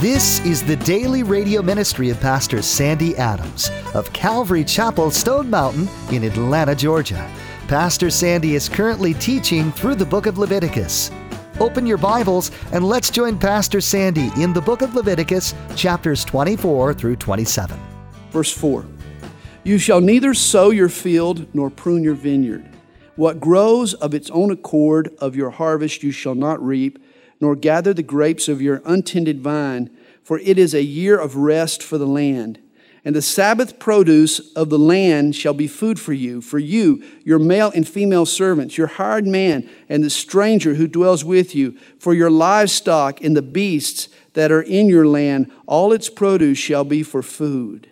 This is the daily radio ministry of Pastor Sandy Adams of Calvary Chapel, Stone Mountain in Atlanta, Georgia. Pastor Sandy is currently teaching through the book of Leviticus. Open your Bibles and let's join Pastor Sandy in the book of Leviticus, chapters 24 through 27. Verse 4, "You shall neither sow your field nor prune your vineyard. What grows of its own accord of your harvest you shall not reap, nor gather the grapes of your untended vine, for it is a year of rest for the land. And the Sabbath produce of the land shall be food for you, your male and female servants, your hired man, and the stranger who dwells with you, for your livestock and the beasts that are in your land, all its produce shall be for food."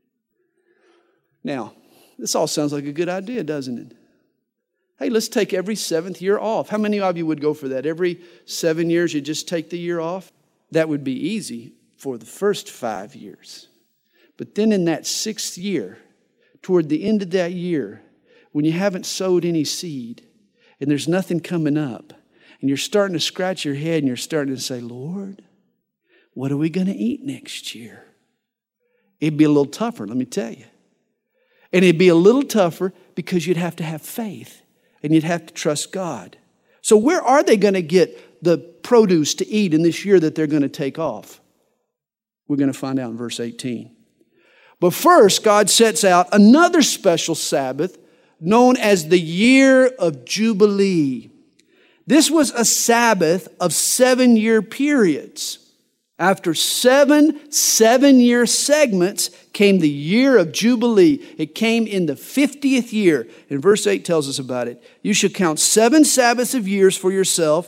Now, this all sounds like a good idea, doesn't it? Hey, let's take every seventh year off. How many of you would go for that? Every 7 years you just take the year off? That would be easy for the first 5 years. But then in that sixth year, toward the end of that year, when you haven't sowed any seed and there's nothing coming up, and you're starting to scratch your head and you're starting to say, "Lord, what are we going to eat next year?" It'd be a little tougher, let me tell you. And it'd be a little tougher because you'd have to have faith and you'd have to trust God. So where are they going to get the produce to eat in this year that they're going to take off? We're going to find out in verse 18. But first, God sets out another special Sabbath known as the Year of Jubilee. This was a Sabbath of 7-year periods. After seven-year segments came the Year of Jubilee. It came in the 50th year. And verse 8 tells us about it. "You shall count 7 Sabbaths of years for yourself,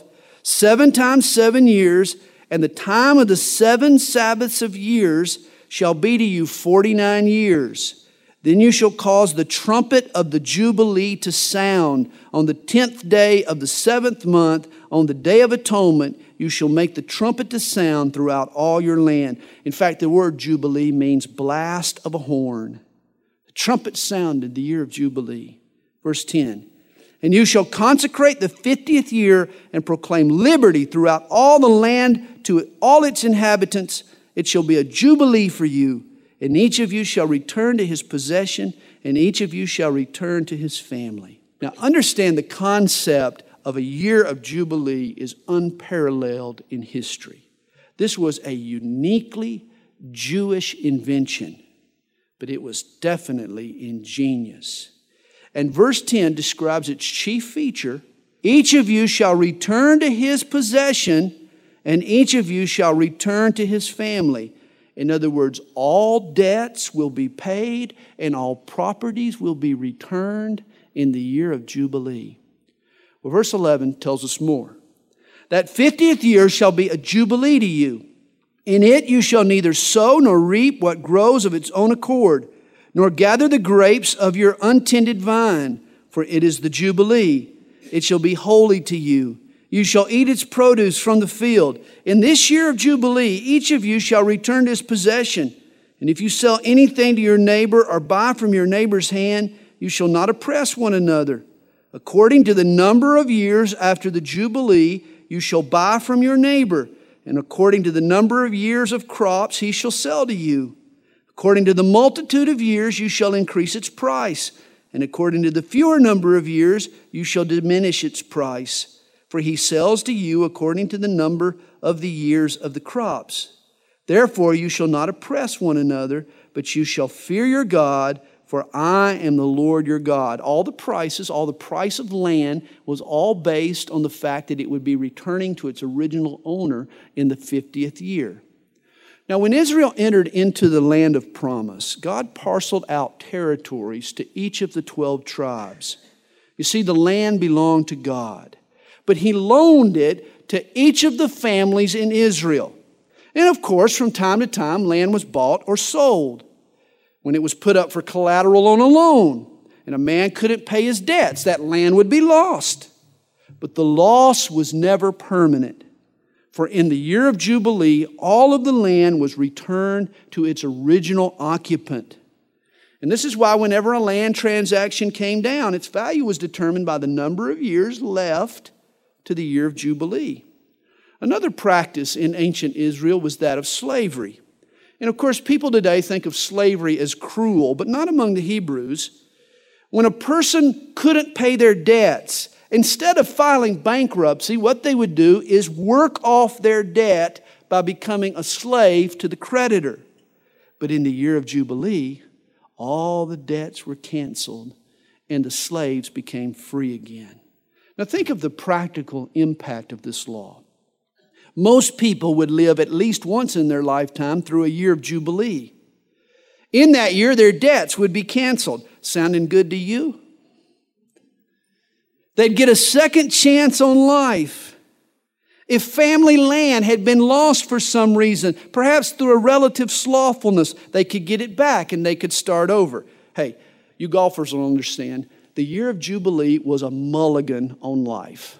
7 times 7 years, and the time of the 7 Sabbaths of years shall be to you 49 years. Then you shall cause the trumpet of the Jubilee to sound. On the 10th day of the 7th month, on the Day of Atonement, you shall make the trumpet to sound throughout all your land." In fact, the word Jubilee means blast of a horn. The trumpet sounded the year of Jubilee. Verse 10, "And you shall consecrate the 50th year and proclaim liberty throughout all the land to all its inhabitants. It shall be a jubilee for you, and each of you shall return to his possession, and each of you shall return to his family." Now understand the concept of a year of Jubilee is unparalleled in history. This was a uniquely Jewish invention, but it was definitely ingenious. And verse 10 describes its chief feature: "Each of you shall return to his possession, and each of you shall return to his family." In other words, all debts will be paid and all properties will be returned in the year of Jubilee. Well, verse 11 tells us more. "That 50th year shall be a jubilee to you. In it you shall neither sow nor reap what grows of its own accord, nor gather the grapes of your untended vine, for it is the jubilee. It shall be holy to you. You shall eat its produce from the field. In this year of Jubilee, each of you shall return to his possession. And if you sell anything to your neighbor or buy from your neighbor's hand, you shall not oppress one another. According to the number of years after the Jubilee, you shall buy from your neighbor, and according to the number of years of crops he shall sell to you. According to the multitude of years you shall increase its price, and according to the fewer number of years you shall diminish its price. For he sells to you according to the number of the years of the crops. Therefore you shall not oppress one another, but you shall fear your God, for I am the Lord your God." All the price of land was all based on the fact that it would be returning to its original owner in the 50th year. Now, when Israel entered into the land of promise, God parceled out territories to each of the 12 tribes. You see, the land belonged to God, but he loaned it to each of the families in Israel. And of course, from time to time, land was bought or sold. When it was put up for collateral on a loan and a man couldn't pay his debts, that land would be lost. But the loss was never permanent. For in the year of Jubilee, all of the land was returned to its original occupant. And this is why whenever a land transaction came down, its value was determined by the number of years left to the year of Jubilee. Another practice in ancient Israel was that of slavery. And of course, people today think of slavery as cruel, but not among the Hebrews. When a person couldn't pay their debts, instead of filing bankruptcy, what they would do is work off their debt by becoming a slave to the creditor. But in the year of Jubilee, all the debts were canceled and the slaves became free again. Now think of the practical impact of this law. Most people would live at least once in their lifetime through a year of Jubilee. In that year, their debts would be canceled. Sounding good to you? They'd get a second chance on life. If family land had been lost for some reason, perhaps through a relative slothfulness, they could get it back and they could start over. Hey, you golfers will understand, the year of Jubilee was a mulligan on life.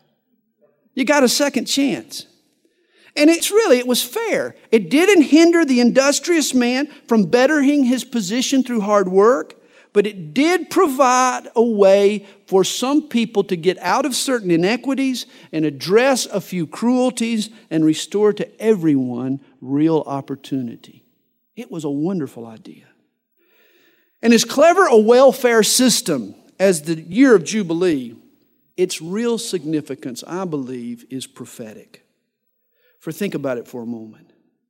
You got a second chance. And it was fair. It didn't hinder the industrious man from bettering his position through hard work, but it did provide a way for some people to get out of certain inequities and address a few cruelties and restore to everyone real opportunity. It was a wonderful idea. And as clever a welfare system as the year of Jubilee, its real significance, I believe, is prophetic. For think about it for a moment.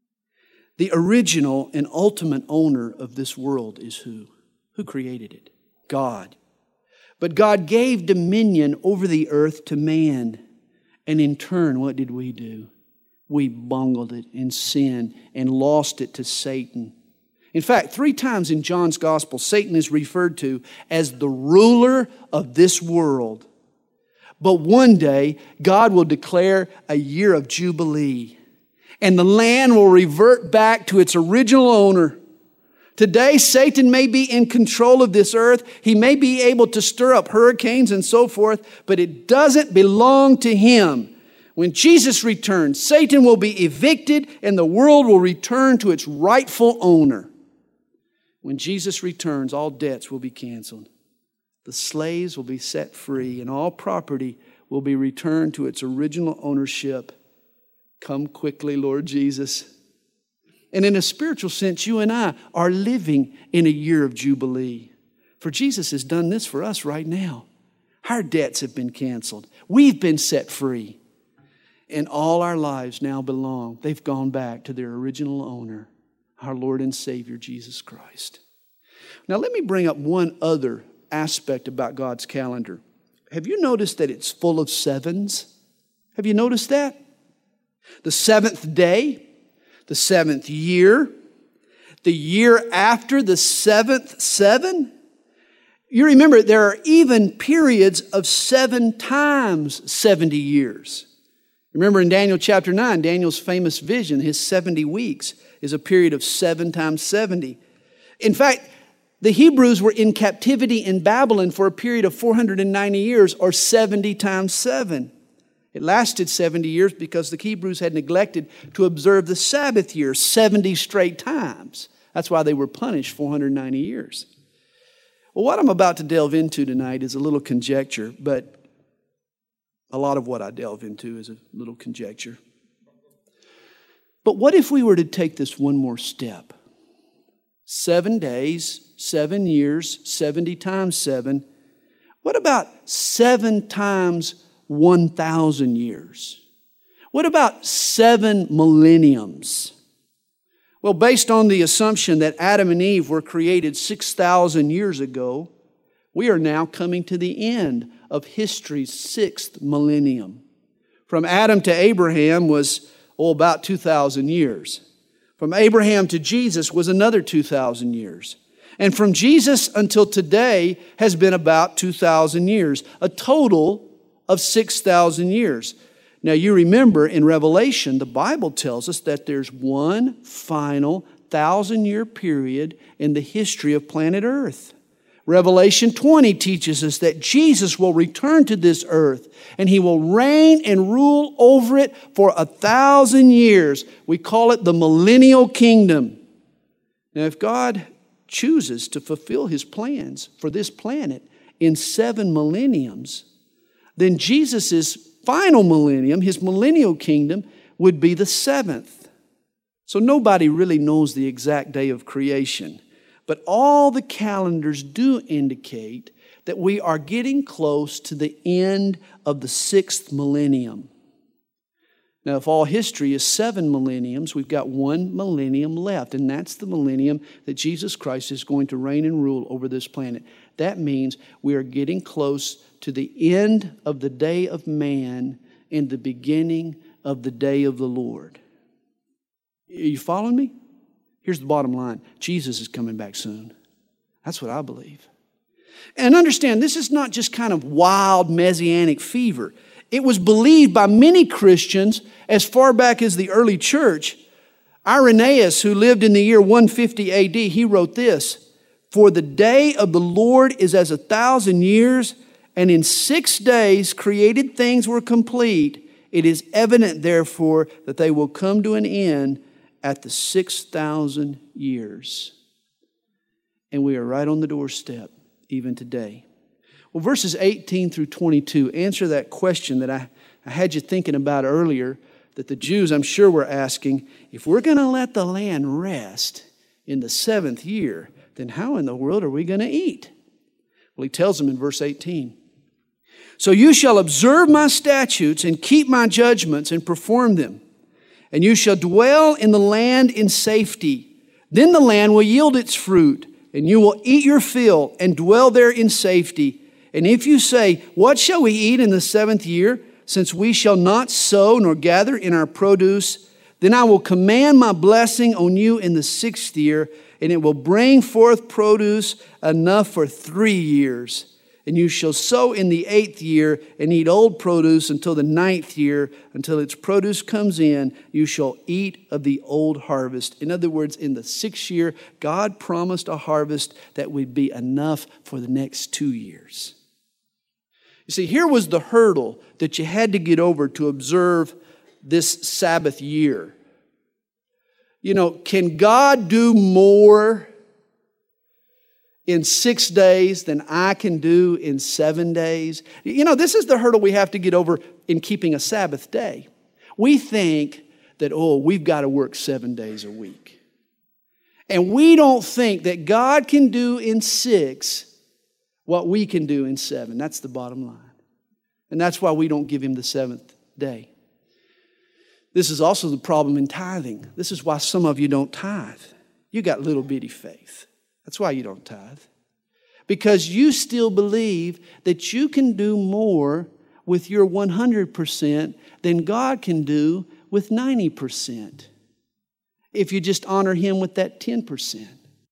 The original and ultimate owner of this world is who? Who created it? God. But God gave dominion over the earth to man. And in turn, what did we do? We bungled it in sin and lost it to Satan. In fact, 3 times in John's Gospel, Satan is referred to as the ruler of this world. But one day, God will declare a year of Jubilee, and the land will revert back to its original owner. Today, Satan may be in control of this earth. He may be able to stir up hurricanes and so forth, but it doesn't belong to him. When Jesus returns, Satan will be evicted, and the world will return to its rightful owner. When Jesus returns, all debts will be canceled. The slaves will be set free, and all property will be returned to its original ownership. Come quickly, Lord Jesus. And in a spiritual sense, you and I are living in a year of Jubilee. For Jesus has done this for us right now. Our debts have been canceled. We've been set free. And all our lives now belong. They've gone back to their original owner, our Lord and Savior, Jesus Christ. Now let me bring up one other aspect about God's calendar. Have you noticed that it's full of sevens? Have you noticed that? The 7th day, the 7th year, the year after the 7th 7. You remember there are even periods of 7 times 70 years. Remember in Daniel chapter 9, Daniel's famous vision, his 70 weeks is a period of 7 times 70. In fact, the Hebrews were in captivity in Babylon for a period of 490 years, or 70 times 7. It lasted 70 years because the Hebrews had neglected to observe the Sabbath year 70 straight times. That's why they were punished 490 years. Well, what I'm about to delve into tonight is a little conjecture, but a lot of what I delve into is a little conjecture. But what if we were to take this one more step? 7 days, 7 years, 70 times 7. What about 7 times 1,000 years? What about 7 millenniums? Well, based on the assumption that Adam and Eve were created 6,000 years ago, we are now coming to the end of history's 6th millennium. From Adam to Abraham was, about 2,000 years. From Abraham to Jesus was another 2,000 years. And from Jesus until today has been about 2,000 years, a total of 6,000 years. Now you remember in Revelation, the Bible tells us that there's one final 1,000-year period in the history of planet Earth. Revelation 20 teaches us that Jesus will return to this earth and He will reign and rule over it for 1,000 years. We call it the millennial kingdom. Now, if God chooses to fulfill His plans for this planet in 7 millenniums, then Jesus' final millennium, his millennial kingdom, would be the seventh. So nobody really knows the exact day of creation. But all the calendars do indicate that we are getting close to the end of the sixth millennium. Now, if all history is 7 millenniums, we've got 1 millennium left, and that's the millennium that Jesus Christ is going to reign and rule over this planet. That means we are getting close to the end of the day of man and the beginning of the day of the Lord. Are you following me? Here's the bottom line. Jesus is coming back soon. That's what I believe. And understand, this is not just kind of wild messianic fever. It was believed by many Christians as far back as the early church. Irenaeus, who lived in the year 150 AD, he wrote this: "For the day of the Lord is as 1,000 years, and in 6 days created things were complete. It is evident, therefore, that they will come to an end at the 6,000 years." And we are right on the doorstep, even today. Well, verses 18 through 22 answer that question that I had you thinking about earlier, that the Jews, I'm sure, were asking. If we're going to let the land rest in the 7th year, then how in the world are we going to eat? Well, he tells them in verse 18, "So you shall observe my statutes and keep my judgments and perform them. And you shall dwell in the land in safety. Then the land will yield its fruit, and you will eat your fill and dwell there in safety. And if you say, 'What shall we eat in the 7th year, since we shall not sow nor gather in our produce?' then I will command my blessing on you in the 6th year, and it will bring forth produce enough for 3 years. And you shall sow in the 8th year and eat old produce until the 9th year. Until its produce comes in, you shall eat of the old harvest." In other words, in the 6th year, God promised a harvest that would be enough for the next 2 years. You see, here was the hurdle that you had to get over to observe this Sabbath year. You know, can God do more in 6 days than I can do in 7 days? You know, this is the hurdle we have to get over in keeping a Sabbath day. We think that, we've got to work 7 days a week. And we don't think that God can do in 6 what we can do in 7. That's the bottom line. And that's why we don't give Him the 7th day. This is also the problem in tithing. This is why some of you don't tithe. You got little bitty faith. That's why you don't tithe. Because you still believe that you can do more with your 100% than God can do with 90%. If you just honor Him with that 10%.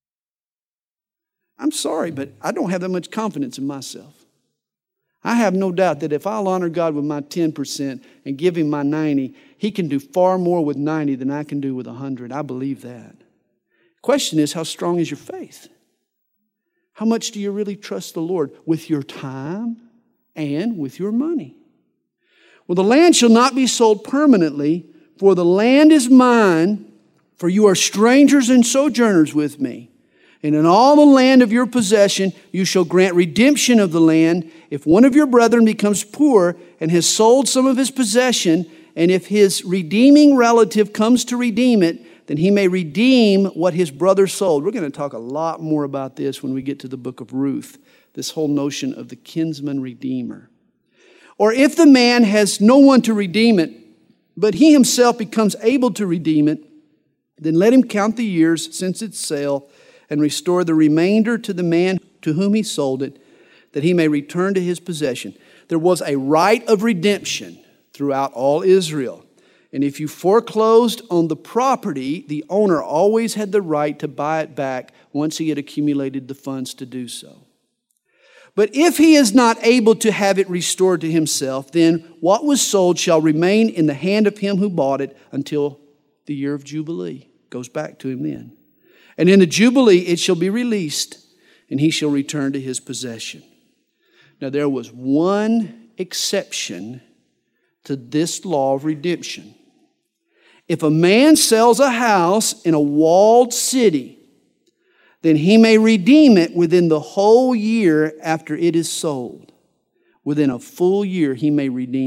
I'm sorry, but I don't have that much confidence in myself. I have no doubt that if I'll honor God with my 10% and give Him my 90%, He can do far more with 90 than I can do with 100. I believe that. Question is, how strong is your faith? How much do you really trust the Lord with your time and with your money? Well, the land shall not be sold permanently, for the land is mine, for you are strangers and sojourners with me. And in all the land of your possession you shall grant redemption of the land. If one of your brethren becomes poor and has sold some of his possession, and if his redeeming relative comes to redeem it, then he may redeem what his brother sold. We're going to talk a lot more about this when we get to the book of Ruth, this whole notion of the kinsman redeemer. Or if the man has no one to redeem it, but he himself becomes able to redeem it, then let him count the years since its sale and restore the remainder to the man to whom he sold it, that he may return to his possession. There was a right of redemption throughout all Israel. And if you foreclosed on the property, the owner always had the right to buy it back once he had accumulated the funds to do so. But if he is not able to have it restored to himself, then what was sold shall remain in the hand of him who bought it until the year of Jubilee. Goes back to him then. And in the Jubilee it shall be released, and he shall return to his possession. Now there was one exception to this law of redemption. If a man sells a house in a walled city, then he may redeem it within the whole year after it is sold. Within a full year he may redeem it.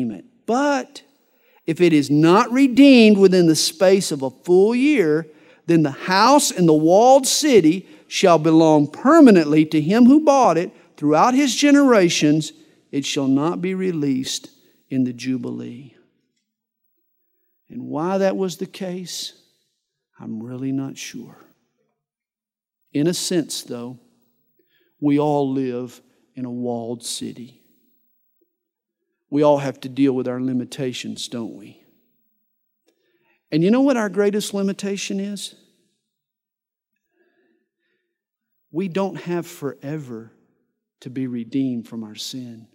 But if it is not redeemed within the space of a full year, then the house and the walled city shall belong permanently to him who bought it throughout his generations. It shall not be released in the Jubilee. And why that was the case, I'm really not sure. In a sense, though, we all live in a walled city. We all have to deal with our limitations, don't we? And you know what our greatest limitation is? We don't have forever to be redeemed from our sin.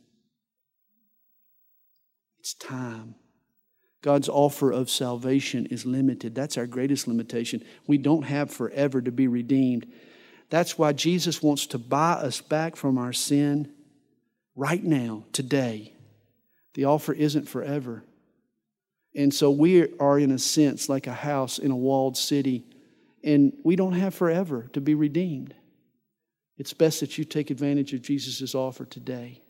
It's time. God's offer of salvation is limited. That's our greatest limitation. We don't have forever to be redeemed. That's why Jesus wants to buy us back from our sin right now, today. The offer isn't forever. And so we are, in a sense, like a house in a walled city, and we don't have forever to be redeemed. It's best that you take advantage of Jesus' offer today.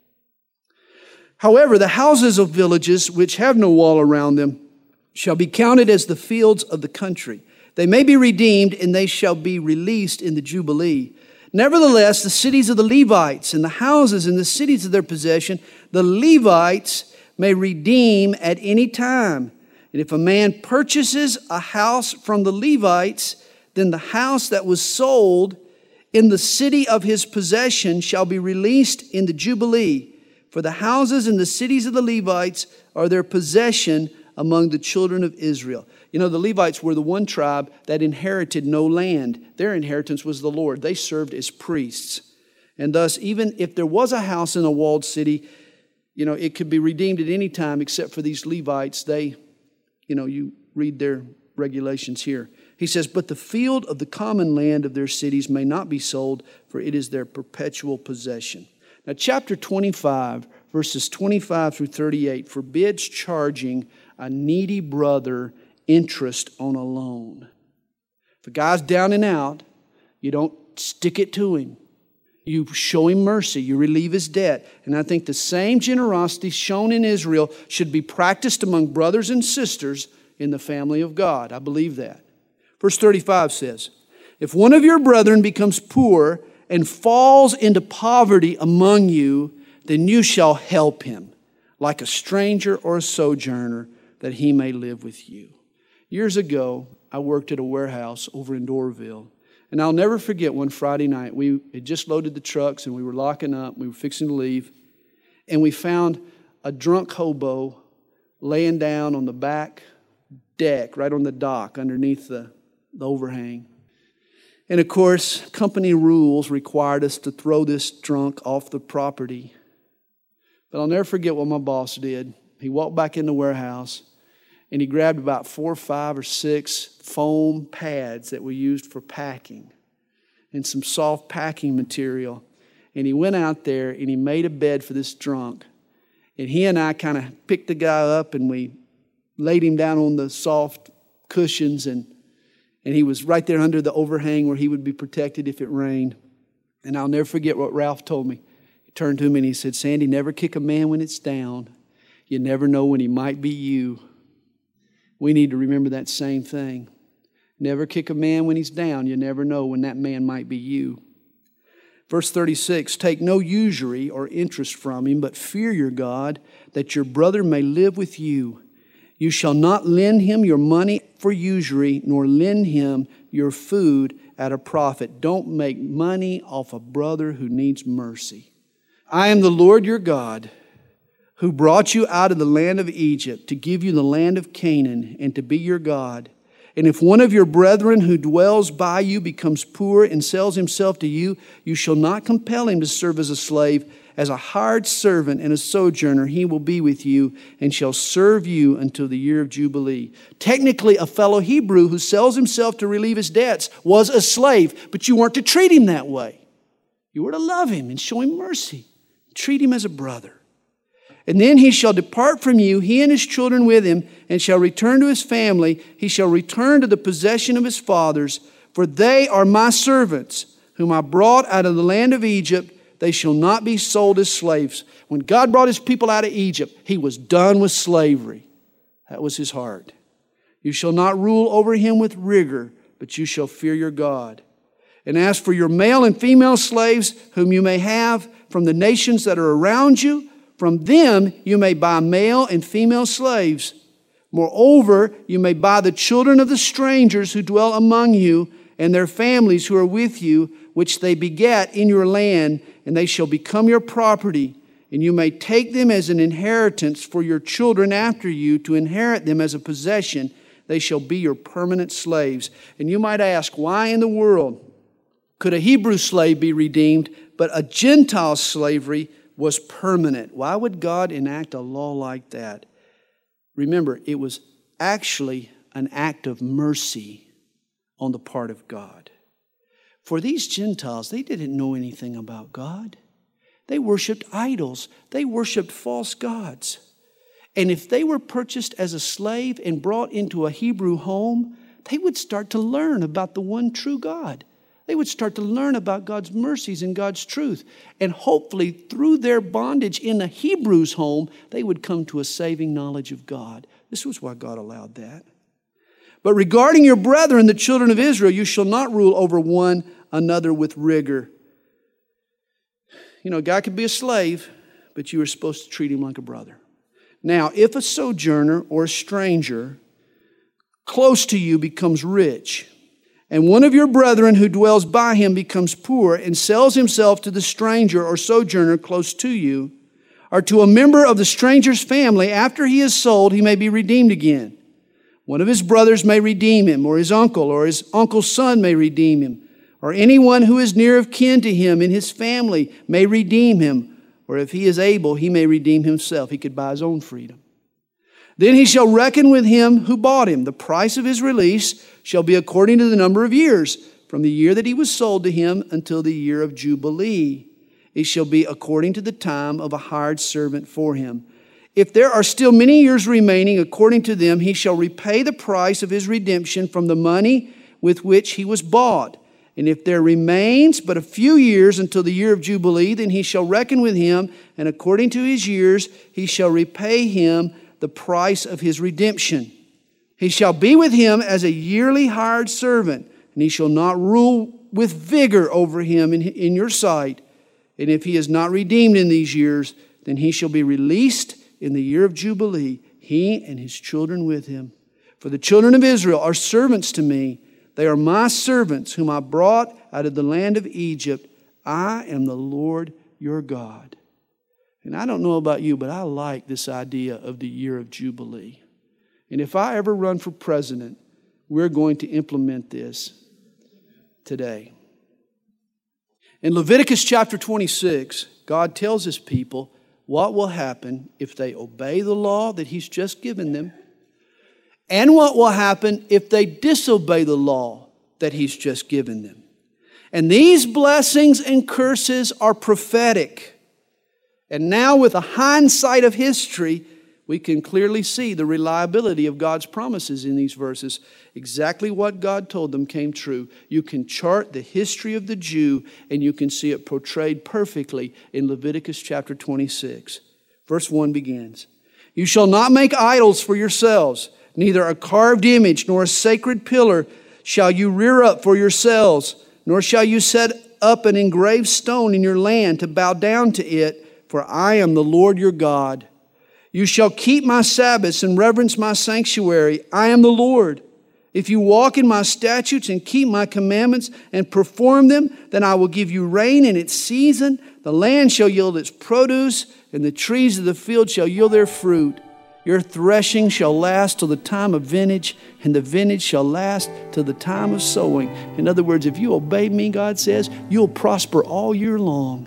However, the houses of villages which have no wall around them shall be counted as the fields of the country. They may be redeemed, and they shall be released in the Jubilee. Nevertheless, the cities of the Levites and the houses and the cities of their possession, the Levites may redeem at any time. And if a man purchases a house from the Levites, then the house that was sold in the city of his possession shall be released in the Jubilee. For the houses and the cities of the Levites are their possession among the children of Israel. You know, the Levites were the one tribe that inherited no land. Their inheritance was the Lord. They served as priests. And thus, even if there was a house in a walled city, you know, it could be redeemed at any time except for these Levites. They, you read their regulations here. He says, but the field of the common land of their cities may not be sold, for it is their perpetual possession. Now, chapter 25, verses 25 through 38, forbids charging a needy brother interest on a loan. If a guy's down and out, you don't stick it to him. You show him mercy. You relieve his debt. And I think the same generosity shown in Israel should be practiced among brothers and sisters in the family of God. I believe that. Verse 35 says, if one of your brethren becomes poor and falls into poverty among you, then you shall help him, like a stranger or a sojourner, that he may live with you. Years ago, I worked at a warehouse over in Doraville. And I'll never forget one Friday night. We had just loaded the trucks and we were locking up. We were fixing to leave. And we found a drunk hobo laying down on the back deck, right on the dock underneath the overhang. And of course, company rules required us to throw this drunk off the property. But I'll never forget what my boss did. He walked back in the warehouse and he grabbed about 4, 5, or 6 foam pads that we used for packing and some soft packing material. And he went out there and he made a bed for this drunk. And he and I kind of picked the guy up and we laid him down on the soft cushions. And he was right there under the overhang where he would be protected if it rained. And I'll never forget what Ralph told me. He turned to me and he said, Sandy, never kick a man when it's down. You never know when he might be you. We need to remember that same thing. Never kick a man when he's down. You never know when that man might be you. Verse 36, take no usury or interest from him, but fear your God, that your brother may live with you. You shall not lend him your money for usury, nor lend him your food at a profit. Don't make money off a brother who needs mercy. I am the Lord your God, who brought you out of the land of Egypt to give you the land of Canaan and to be your God. And if one of your brethren who dwells by you becomes poor and sells himself to you, you shall not compel him to serve as a slave. As a hired servant and a sojourner, he will be with you and shall serve you until the year of Jubilee. Technically, a fellow Hebrew who sells himself to relieve his debts was a slave, but you weren't to treat him that way. You were to love him and show him mercy. Treat him as a brother. And then he shall depart from you, he and his children with him, and shall return to his family. He shall return to the possession of his fathers, for they are my servants, whom I brought out of the land of Egypt. They shall not be sold as slaves. When God brought His people out of Egypt, He was done with slavery. That was His heart. You shall not rule over him with rigor, but you shall fear your God. And as for your male and female slaves, whom you may have from the nations that are around you, from them you may buy male and female slaves. Moreover, you may buy the children of the strangers who dwell among you, and their families who are with you, which they begat in your land, and they shall become your property. And you may take them as an inheritance for your children after you, to inherit them as a possession. They shall be your permanent slaves. And you might ask, why in the world could a Hebrew slave be redeemed, but a Gentile slavery was permanent? Why would God enact a law like that? Remember, it was actually an act of mercy on the part of God. For these Gentiles, they didn't know anything about God. They worshiped idols. They worshiped false gods. And if they were purchased as a slave and brought into a Hebrew home, they would start to learn about the one true God. They would start to learn about God's mercies and God's truth. And hopefully, through their bondage in a Hebrew's home, they would come to a saving knowledge of God. This was why God allowed that. But regarding your brethren, the children of Israel, you shall not rule over one another with rigor. You know, a guy could be a slave, but you were supposed to treat him like a brother. Now, if a sojourner or a stranger close to you becomes rich, and one of your brethren who dwells by him becomes poor and sells himself to the stranger or sojourner close to you, or to a member of the stranger's family, after he is sold, he may be redeemed again. One of his brothers may redeem him, or his uncle's son may redeem him, or anyone who is near of kin to him in his family may redeem him, or if he is able, he may redeem himself. He could buy his own freedom. Then he shall reckon with him who bought him. The price of his release shall be according to the number of years, from the year that he was sold to him until the year of Jubilee. It shall be according to the time of a hired servant for him. If there are still many years remaining, according to them, he shall repay the price of his redemption from the money with which he was bought. And if there remains but a few years until the year of Jubilee, then he shall reckon with him, and according to his years, he shall repay him the price of his redemption. He shall be with him as a yearly hired servant, and he shall not rule with vigor over him in your sight. And if he is not redeemed in these years, then he shall be released in the year of Jubilee, he and his children with him. For the children of Israel are servants to me. They are my servants, whom I brought out of the land of Egypt. I am the Lord your God. And I don't know about you, but I like this idea of the year of Jubilee. And if I ever run for president, we're going to implement this today. In Leviticus chapter 26, God tells His people what will happen if they obey the law that He's just given them, and what will happen if they disobey the law that He's just given them. And these blessings and curses are prophetic. And now, with a hindsight of history, we can clearly see the reliability of God's promises in these verses. Exactly what God told them came true. You can chart the history of the Jew, and you can see it portrayed perfectly in Leviticus chapter 26. Verse 1 begins, "You shall not make idols for yourselves, neither a carved image nor a sacred pillar shall you rear up for yourselves, nor shall you set up an engraved stone in your land to bow down to it, for I am the Lord your God. You shall keep my Sabbaths and reverence my sanctuary. I am the Lord. If you walk in my statutes and keep my commandments and perform them, then I will give you rain in its season. The land shall yield its produce, and the trees of the field shall yield their fruit. Your threshing shall last till the time of vintage, and the vintage shall last till the time of sowing." In other words, if you obey me, God says, you'll prosper all year long.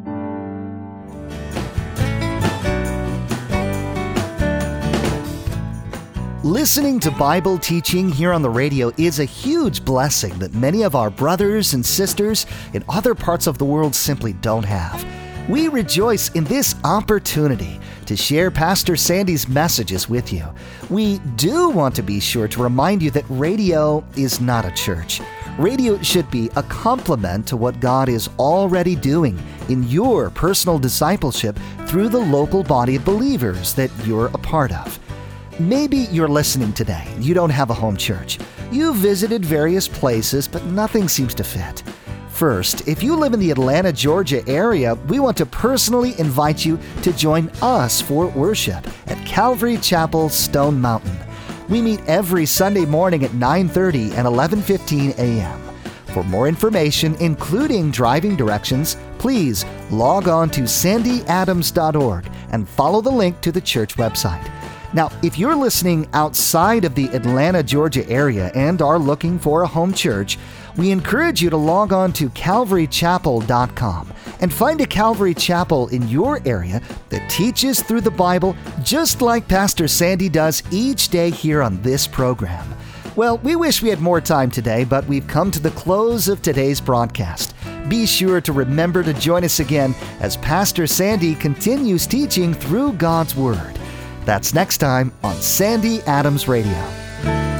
Listening to Bible teaching here on the radio is a huge blessing that many of our brothers and sisters in other parts of the world simply don't have. We rejoice in this opportunity to share Pastor Sandy's messages with you. We do want to be sure to remind you that radio is not a church. Radio should be a complement to what God is already doing in your personal discipleship through the local body of believers that you're a part of. Maybe you're listening today and you don't have a home church. You've visited various places, but nothing seems to fit. First, if you live in the Atlanta, Georgia area, we want to personally invite you to join us for worship at Calvary Chapel, Stone Mountain. We meet every Sunday morning at 9:30 and 11:15 a.m. For more information, including driving directions, please log on to sandyadams.org and follow the link to the church website. Now, if you're listening outside of the Atlanta, Georgia area and are looking for a home church, we encourage you to log on to calvarychapel.com and find a Calvary Chapel in your area that teaches through the Bible just like Pastor Sandy does each day here on this program. Well, we wish we had more time today, but we've come to the close of today's broadcast. Be sure to remember to join us again as Pastor Sandy continues teaching through God's Word. That's next time on Sandy Adams Radio.